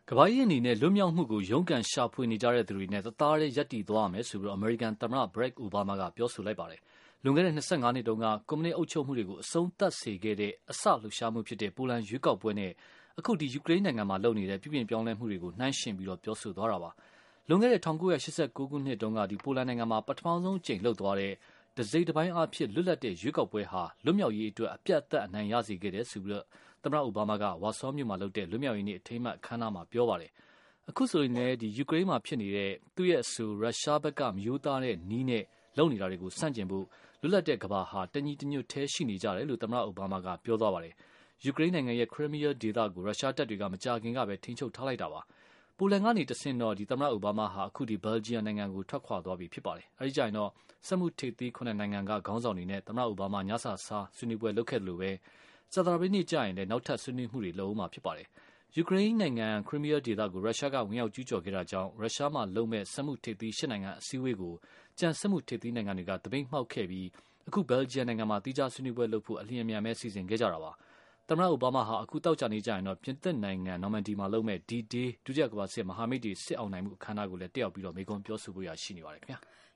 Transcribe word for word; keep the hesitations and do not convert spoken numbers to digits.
ကမ္ဘာကြီးအနေနဲ့လွတ်မြောက်မှုကိုရုန်းကန်ရှာဖွေနေကြတဲ့သူတွေနဲ့တသားတည်းရပ်တည်သွားရမယ်ဆိုပြီးအမေရိကန်သမ္မတဘရက်အိုဘားမားကပြောဆိုလိုက်ပါတယ်။လွန်ခဲ့တဲ့နှစ်ငါးနှစ်တုန်းကကွန်မြူနစ်အုပ်ချုပ်မှုတွေကိုအဆုံးသတ်စေခဲ့တဲ့အစလှုပ်ရှားမှုဖြစ်တဲ့ပိုလန်ရွေးကောက်ပွဲနဲ့အခုဒီယူကရိန်းနိုင်ငံမှာလုပ်နေတဲ့ပြည်ပြင်ပြောင်းလဲမှုတွေကိုနှိုင်းယှဉ်ပြီးတော့ပြောဆိုသွားတာပါ။လွန်ခဲ့တဲ့၁၉၈၉ခုနှစ်တုန်းကဒီပိုလန်နိုင်ငံမှာပထမဆုံးအကြိမ်လှုပ်သွားတဲ့တစိမ့်တစ်ပိုင်းအဖြစ်လွတ်လပ်တဲ့ရွေးကောက်ပွဲဟာလွတ်မြောက်ရေးအတွက်အပြတ်အသတ်အနိုင်ရစေခဲ့တယ်ဆိုပြီးတော့သမ္မတအိုဘားမားကဝါဆောမြို့မှာလုပ်တဲ့လွတ်မြောက်ရေးနေ့အထိမ်းအမှတ်အခမ်းအနားမှာပြောပါတယ်။အခုဆိုရင်လည်းဒီယူကရိန်းမှာဖြစ်နေတဲ့သူ့ရဲ့အဆိုရုရှားဘက်ကမယိုးသားတဲ့နီးနဲ့လုပ်နေတာတွေကိုစန့်ကျင်ဖို့လွတ်လပ်တဲ့ကမ္ဘာဟာတညီတညွတ်ထဲရှိနေကြတယ်လို့သမ္မတအိုဘားမားကပြောသွားပါတယ်။ယူကရိန်းနိုင်ငံရဲ့ခရိုမီးယားဒေသကိုရုရှားတပ်တွေကမကြာခင်ကပဲထိန်းချုပ်ထားလိုက်တာပါ။ပိုလန်ကနေတဆင့်တော့ဒီသမ္မတအိုဘားမားဟာအခုဒီဘယ်လ်ဂျီယံနိုင်ငံကိုထွက်ခွာသွားပြီဖြစ်ပါတယ်။အဲဒီကြရင်တော့စက်မှုထိပ်သီးခုနှစ်နိုင်ငံကခေါင်းဆောင်တွေနဲ့သမ္မတအိုဘားမားညစာစားဆွေးနွေးပွဲလုပ်ခဲ့တယ်လို့ပဲစာသာပတိနေ့ကျရင်လည်းနောက်ထပ်ဆွေးနွေးမှုတွေလုပ်အောင်မှာဖြစ်ပါတယ်။ယူကရိန်းနိုင်ငံခရိုမီးယားဒေသကိုရုရှားကဝင်ရောက်ကျူးကျော်ခဲ့တာကြောင့်ရုရှားမှလုံမဲ့စက်မှုထိပ်သီးရှစ်နိုင်ငံအစည်းအဝေးကိုကြံစက်မှုထိပ်သီးနိုင်ငံတွေကတပိတ်မှောက်ခဲ့ပြီးအခုဘယ်လ်ဂျီယံနိုင်ငံမှာတီးခြားဆွေးနွေးပွဲလုပ်ဖို့အလျင်အမြန်ပဲစီစဉ်ခဲ့ကြတာပါ။သမ္မတအိုဘားမားဟာအခုတောက်ကြနေကြရင်တော့ပြင်သစ်နိုင်ငံနော်မန်ဒီမှာလုပ်မဲ့ D-Day ဒုတိယကမ္ဘာစစ်မဟာမိတ်တွေစစ်အောင်နိုင်မှုအခမ်းအနားကိုလည်းတက်ရောက်ပြီးတော့မိန့်ခွန်းပြောဆိုဖို့ရရှိနေပါတယ်ခင်ဗျာ။